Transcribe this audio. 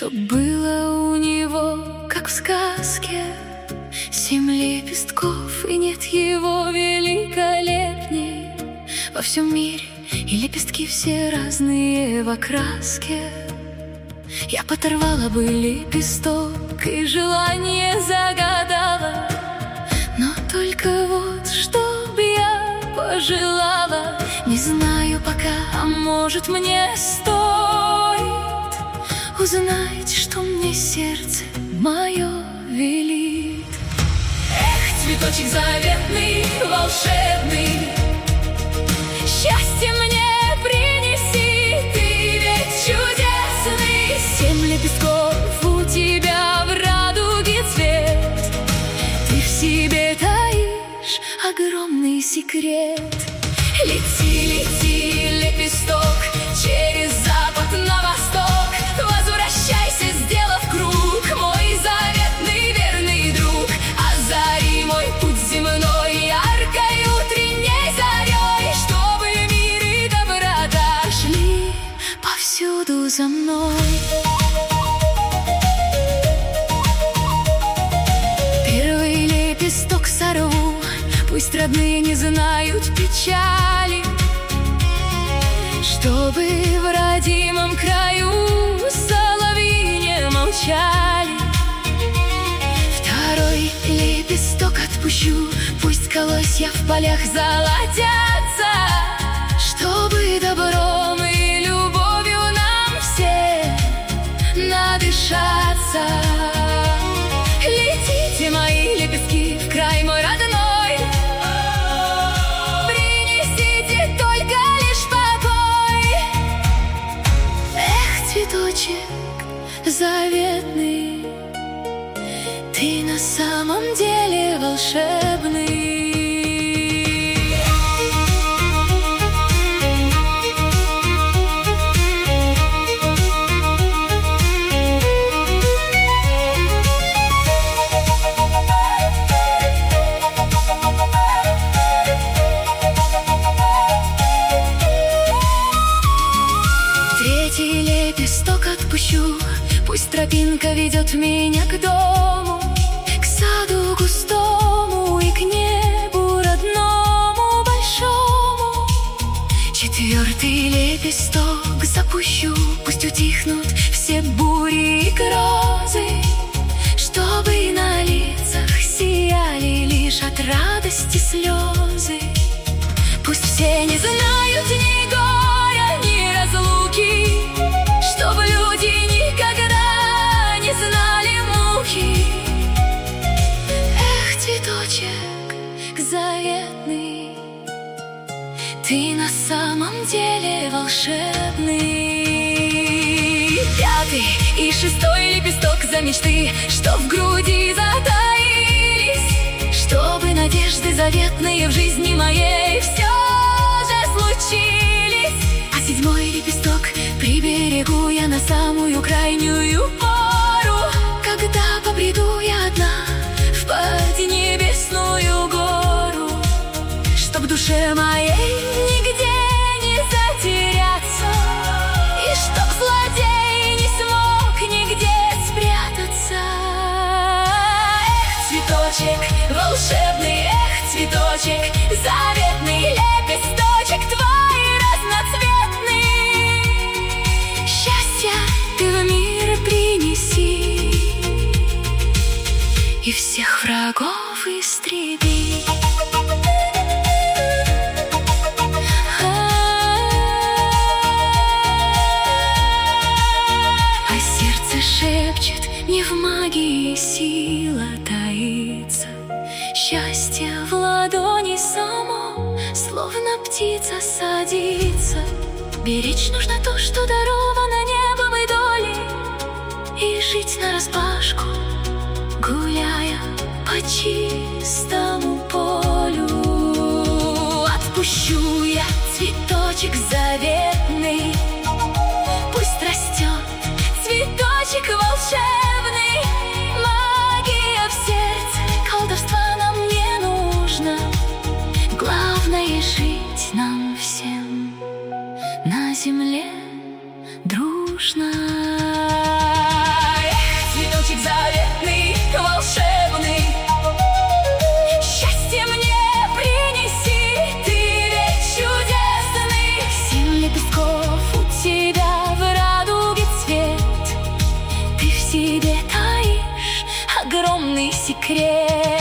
Чтоб было у него, как в сказке, 7 лепестков, и нет его великолепней во всем мире, и лепестки все разные в окраске. Я подорвала бы лепесток и желание загадала, но только вот, чтоб я пожелала, не знаю пока, а может мне стоит узнать, что мне сердце мое велит. Эх, цветочек заветный, волшебный, счастье мне принеси, ты ведь чудесный. 7 лепестков у тебя в радуге цвет, ты в себе таишь огромный секрет. Лети, лети, лепесток, через запад на восток, возвращайся, сделав круг, мой заветный верный друг. Озари мой путь земной яркой утренней зарей, чтобы мир и доброта шли повсюду за мной. Первый лепесток сорву, пусть родные не знают печали, чтобы в родимом краю соловьи не молчали. Второй лепесток отпущу, пусть колосья в полях золотятся, чтобы добром и любовью нам все надышаться. Летите, мои лепестки, в край мой родной, принесите только лишь покой. Эх, цветочек заветный, ты на самом деле волшебный. Третий лепесток отпущу, пусть тропинка ведет меня к дому, к саду густому и к небу родному большому. Четвертый лепесток запущу, пусть утихнут все бури и грозы, чтобы на лицах сияли лишь от радости слезы. Пусть все не знают ни горя, ни разлуки, чтобы люди никогда не знали муки. Эх, цветочек заветный, ты на самом деле волшебный. Пятый и шестой лепесток за мечты, что в груди затаились, чтобы надежды заветные в жизни моей все же случились. А 7-й лепесток приберегу я на самую крайнюю пору, когда побреду я одна в поднебесную гору, чтоб душе моей нигде не затеряться, и чтоб злодей не смог нигде спрятаться. Эх, цветочек волшебный, эх, цветочек заветный, лепесточек твой разноцветный, счастья ты в мир принеси и всех врагов истреби. А сердце шепчет, не в магии сила таится, счастье в ладони само, словно птица садится. Беречь нужно то, что даровано небом и долей, и жить нараспашку, гуляя по чистому полю. Отпущу я цветочек заветный, пусть растет цветочек волшебный. Магия в сердце, колдовства нам не нужно, главное жить нам всем на земле дружно. секрет.